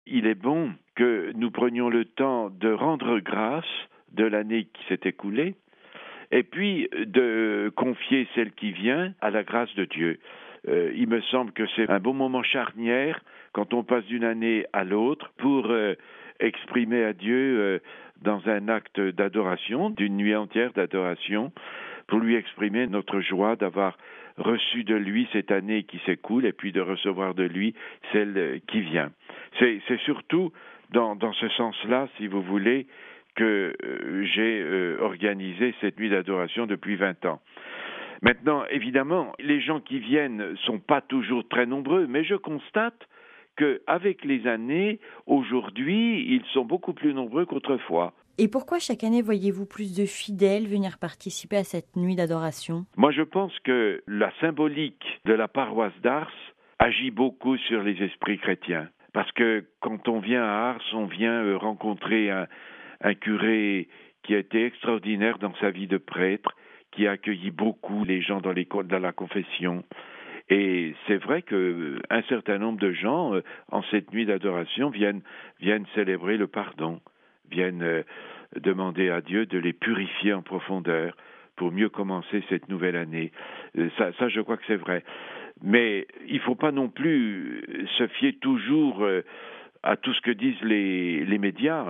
Il est bon que nous prenions le temps de rendre grâce de l'année qui s'est écoulée et puis de confier celle qui vient à la grâce de Dieu. Il me semble que c'est un bon moment charnière quand on passe d'une année à l'autre pour exprimer à Dieu dans un acte d'adoration, d'une nuit entière d'adoration, pour lui exprimer notre joie d'avoir reçu de lui cette année qui s'écoule et puis de recevoir de lui celle qui vient. C'est surtout dans ce sens-là, si vous voulez, que j'ai organisé cette nuit d'adoration depuis 20 ans. Maintenant, évidemment, les gens qui viennent ne sont pas toujours très nombreux, mais je constate qu'avec les années, aujourd'hui, ils sont beaucoup plus nombreux qu'autrefois. Et pourquoi chaque année voyez-vous plus de fidèles venir participer à cette nuit d'adoration ? Moi, je pense que la symbolique de la paroisse d'Ars agit beaucoup sur les esprits chrétiens. Parce que quand on vient à Ars, on vient rencontrer un curé qui a été extraordinaire dans sa vie de prêtre, qui a accueilli beaucoup les gens dans la confession. Et c'est vrai qu'un certain nombre de gens, en cette nuit d'adoration, viennent célébrer le pardon, viennent demander à Dieu de les purifier en profondeur pour mieux commencer cette nouvelle année. Ça, je crois que c'est vrai. Mais il ne faut pas non plus se fier toujours à tout ce que disent les médias.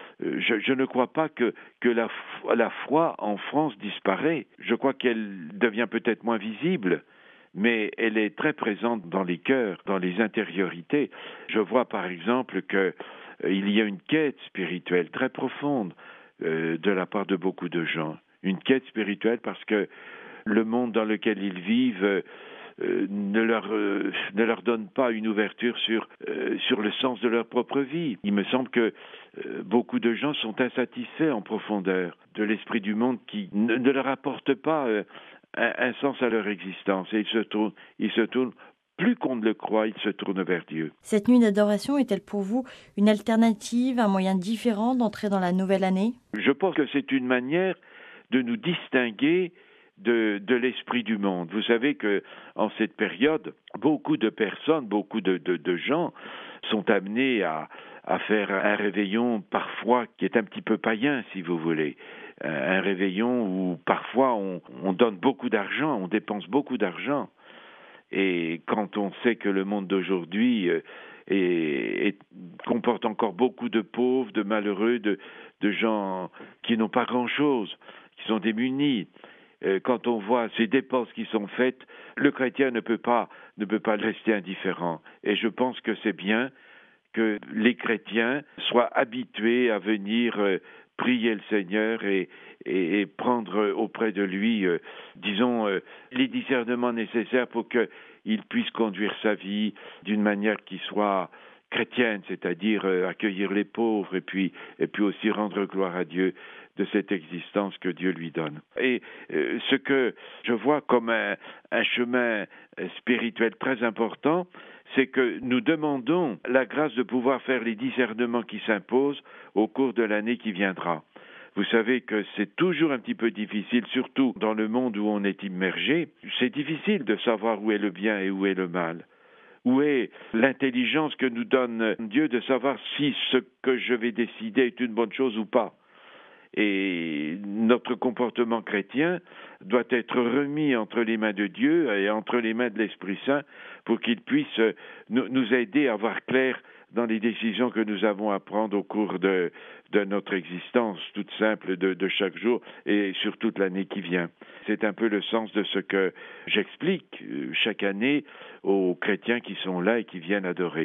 Je ne crois pas que la foi en France disparaît. Je crois qu'elle devient peut-être moins visible, mais elle est très présente dans les cœurs, dans les intériorités. Je vois par exemple qu'il y a une quête spirituelle très profonde de la part de beaucoup de gens. Une quête spirituelle parce que le monde dans lequel ils vivent ne leur donne pas une ouverture sur le sens de leur propre vie. Il me semble que beaucoup de gens sont insatisfaits en profondeur de l'esprit du monde qui ne leur apporte pas un sens à leur existence. Et ils se tournent, plus qu'on ne le croit, ils se tournent vers Dieu. Cette nuit d'adoration est-elle pour vous une alternative, un moyen différent d'entrer dans la nouvelle année ? Je pense que c'est une manière de nous distinguer de l'esprit du monde. Vous savez que en cette période, beaucoup de personnes, beaucoup de gens sont amenés à faire un réveillon parfois qui est un petit peu païen, si vous voulez. Un réveillon où parfois on donne beaucoup d'argent, on dépense beaucoup d'argent. Et quand on sait que le monde d'aujourd'hui comporte encore beaucoup de pauvres, de malheureux, de gens qui n'ont pas grand-chose, qui sont démunis, quand on voit ces dépenses qui sont faites, le chrétien ne peut pas rester indifférent. Et je pense que c'est bien que les chrétiens soient habitués à venir prier le Seigneur et prendre auprès de lui, les discernements nécessaires pour qu'il puisse conduire sa vie d'une manière qui soit chrétienne, c'est-à-dire accueillir les pauvres et puis aussi rendre gloire à Dieu de cette existence que Dieu lui donne. Et ce que je vois comme un chemin spirituel très important, c'est que nous demandons la grâce de pouvoir faire les discernements qui s'imposent au cours de l'année qui viendra. Vous savez que c'est toujours un petit peu difficile, surtout dans le monde où on est immergé. C'est difficile de savoir où est le bien et où est le mal. Où est l'intelligence que nous donne Dieu de savoir si ce que je vais décider est une bonne chose ou pas. Et notre comportement chrétien doit être remis entre les mains de Dieu et entre les mains de l'Esprit Saint pour qu'il puisse nous aider à voir clair dans les décisions que nous avons à prendre au cours de notre existence toute simple de chaque jour et sur toute l'année qui vient. C'est un peu le sens de ce que j'explique chaque année aux chrétiens qui sont là et qui viennent adorer.